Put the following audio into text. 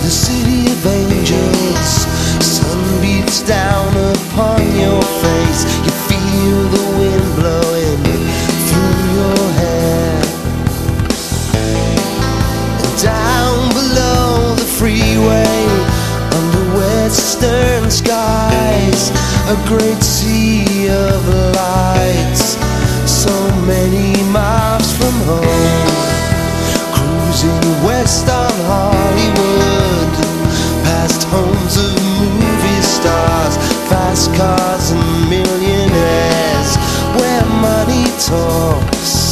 the city of angels. Sun beats down upon your face. You feel the wind blowing through your hair. And down below the freeway, under western skies, a great sea of lights, so many miles from home. Cruising west on Hollywood, past homes of movie stars, fast cars and millionaires, where money talks.